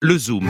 le Zoom.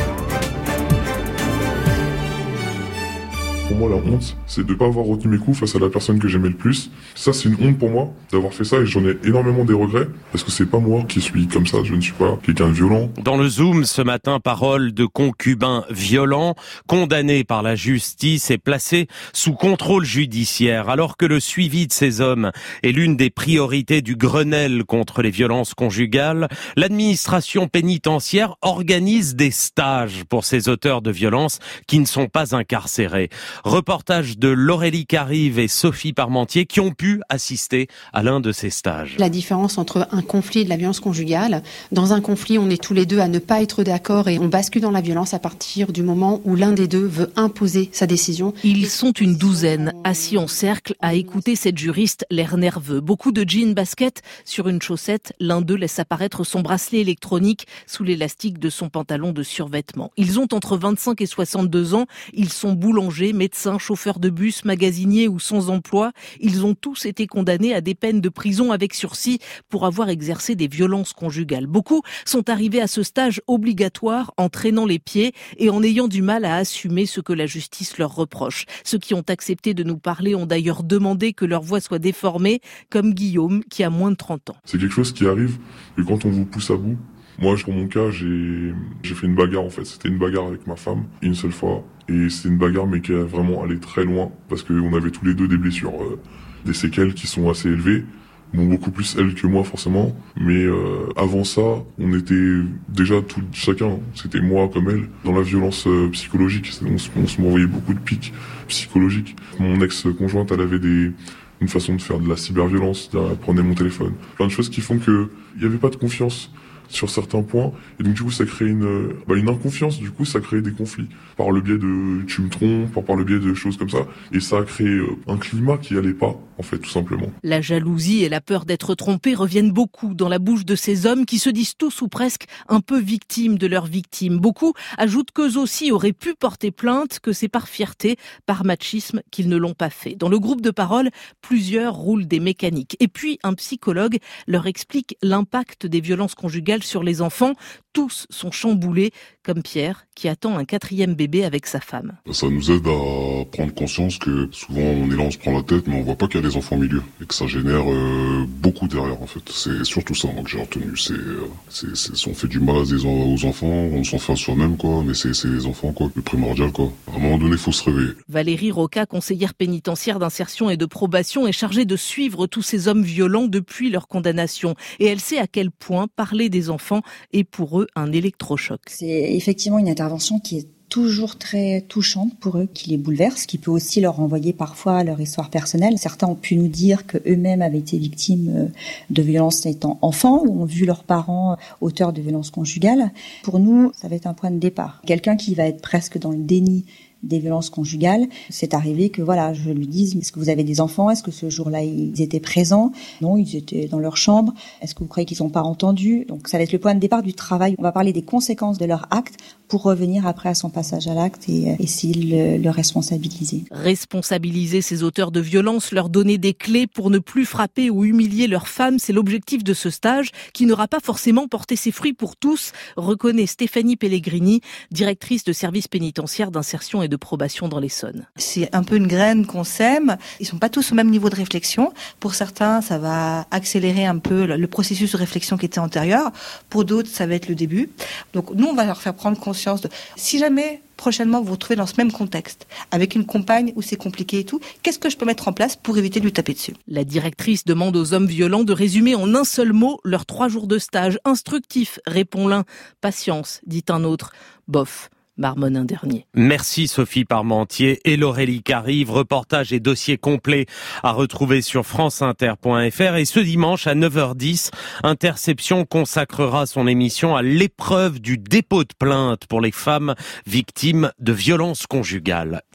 Pour moi, la honte, c'est de ne pas avoir retenu mes coups face à la personne que j'aimais le plus. Ça, c'est une honte pour moi d'avoir fait ça et j'en ai énormément des regrets parce que c'est pas moi qui suis comme ça. Je ne suis pas quelqu'un de violent. Dans le Zoom, ce matin, parole de concubins violents, condamnés par la justice et placés sous contrôle judiciaire. Alors que le suivi de ces hommes est l'une des priorités du Grenelle contre les violences conjugales, l'administration pénitentiaire organise des stages pour ces auteurs de violences qui ne sont pas incarcérés. Reportage de Laurélie Carive et Sophie Parmentier qui ont pu assister à l'un de ces stages. La différence entre un conflit et de la violence conjugale, dans un conflit, on est tous les deux à ne pas être d'accord et on bascule dans la violence à partir du moment où l'un des deux veut imposer sa décision. Ils sont une douzaine, assis en cercle à écouter cette juriste, l'air nerveux. Beaucoup de jeans basket sur une chaussette. L'un d'eux laisse apparaître son bracelet électronique sous l'élastique de son pantalon de survêtement. Ils ont entre 25 et 62 ans. Ils sont boulangers, médecins, chauffeurs de bus, magasiniers ou sans emploi. Ils ont tous été condamnés à des peines de prison avec sursis pour avoir exercé des violences conjugales. Beaucoup sont arrivés à ce stage obligatoire en traînant les pieds et en ayant du mal à assumer ce que la justice leur reproche. Ceux qui ont accepté de nous parler ont d'ailleurs demandé que leur voix soit déformée, comme Guillaume qui a moins de 30 ans. C'est quelque chose qui arrive et quand on vous pousse à bout. Moi, pour mon cas, j'ai fait une bagarre en fait. C'était une bagarre avec ma femme, une seule fois. Et c'est une bagarre mais qui a vraiment allé très loin parce qu'on avait tous les deux des blessures, des séquelles qui sont assez élevées. Bon, beaucoup plus elle que moi forcément. Mais avant ça, on était déjà chacun, c'était moi comme elle, dans la violence psychologique. On se m'envoyait beaucoup de pics psychologiques. Mon ex-conjointe, elle avait une façon de faire de la cyberviolence, elle prenait mon téléphone. Plein de choses qui font que il n'y avait pas de confiance sur certains points, et donc du coup ça crée une inconfiance, du coup ça crée des conflits, par le biais de tu me trompes, par le biais de choses comme ça, et ça a créé un climat qui allait pas, en fait, tout simplement. La jalousie et la peur d'être trompé reviennent beaucoup dans la bouche de ces hommes qui se disent tous ou presque un peu victimes de leurs victimes. Beaucoup ajoutent qu'eux aussi auraient pu porter plainte, que c'est par fierté, par machisme qu'ils ne l'ont pas fait. Dans le groupe de parole, plusieurs roulent des mécaniques. Et puis un psychologue leur explique l'impact des violences conjugales sur les enfants. Tous sont chamboulés, comme Pierre, qui attend un 4e bébé avec sa femme. Ça nous aide à prendre conscience que souvent on est là, on se prend la tête, mais on voit pas qu'il y a des enfants au milieu et que ça génère beaucoup derrière en fait. C'est surtout ça moi que j'ai retenu. On fait du mal aux enfants, on s'en fait à soi-même quoi, mais c'est les enfants quoi, le primordial quoi. À un moment donné, il faut se réveiller. Valérie Roca, conseillère pénitentiaire d'insertion et de probation, est chargée de suivre tous ces hommes violents depuis leur condamnation. Et elle sait à quel point parler des enfants est pour eux un électrochoc. C'est effectivement une intervention qui est toujours très touchante pour eux, qui les bouleverse, qui peut aussi leur renvoyer parfois leur histoire personnelle. Certains ont pu nous dire qu'eux-mêmes avaient été victimes de violences étant enfants ou ont vu leurs parents auteurs de violences conjugales. Pour nous, ça va être un point de départ. Quelqu'un qui va être presque dans le déni des violences conjugales, c'est arrivé que je lui dise, est-ce que vous avez des enfants? Est-ce que ce jour-là ils étaient présents? Non, ils étaient dans leur chambre. Est-ce que vous croyez qu'ils n'ont pas entendu? Donc ça va être le point de départ du travail. On va parler des conséquences de leur acte pour revenir après à son passage à l'acte et essayer de le responsabiliser. Responsabiliser ces auteurs de violences, leur donner des clés pour ne plus frapper ou humilier leurs femmes, c'est l'objectif de ce stage qui n'aura pas forcément porté ses fruits pour tous, reconnaît Stéphanie Pellegrini, directrice de service pénitentiaire d'insertion et de probation dans l'Essonne. C'est un peu une graine qu'on sème. Ils sont pas tous au même niveau de réflexion. Pour certains, ça va accélérer un peu le processus de réflexion qui était antérieur. Pour d'autres, ça va être le début. Donc nous, on va leur faire prendre conscience de si jamais prochainement vous vous retrouvez dans ce même contexte, avec une compagne où c'est compliqué et tout, qu'est-ce que je peux mettre en place pour éviter de lui taper dessus? La directrice demande aux hommes violents de résumer en un seul mot leurs 3 jours de stage. Instructif, répond l'un. Patience, dit un autre. Bof, marmonne un dernier. Merci Sophie Parmentier et Laurélie Carive. Reportage et dossier complet à retrouver sur franceinter.fr. Et ce dimanche à 9h10, Interception consacrera son émission à l'épreuve du dépôt de plainte pour les femmes victimes de violences conjugales.